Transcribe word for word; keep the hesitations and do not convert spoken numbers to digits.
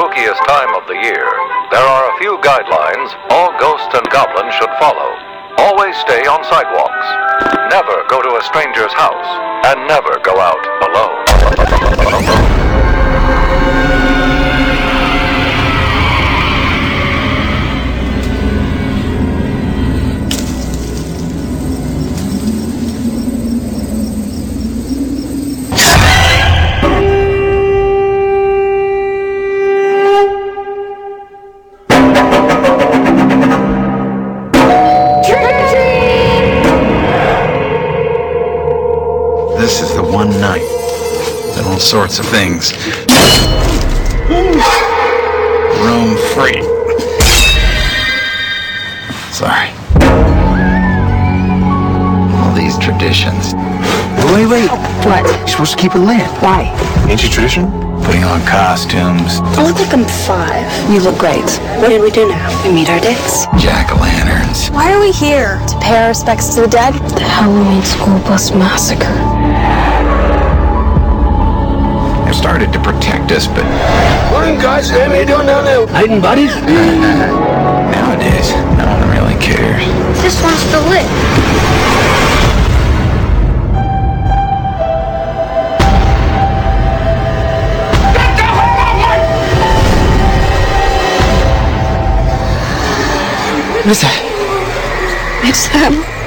spookiest time of the year, there are a few guidelines all ghosts and goblins should follow. Always stay on sidewalks. Never go to a stranger's house. And never go out alone. This is the one night that all sorts of things roam free. Sorry. All these traditions. Wait, wait. What? You're supposed to keep it lit. Why? Ancient tradition? Putting on costumes, I look like I'm five. You look great. What did we do now? We meet our dates. jack-o'-lanterns. Why are we here? To pay our respects to the dead? The Halloween school bus massacre. They started to protect us, but Morning, guys. How you doing down there? Hiding buddies? nowadays, no one really cares. This one's still lit. What is that? It's them.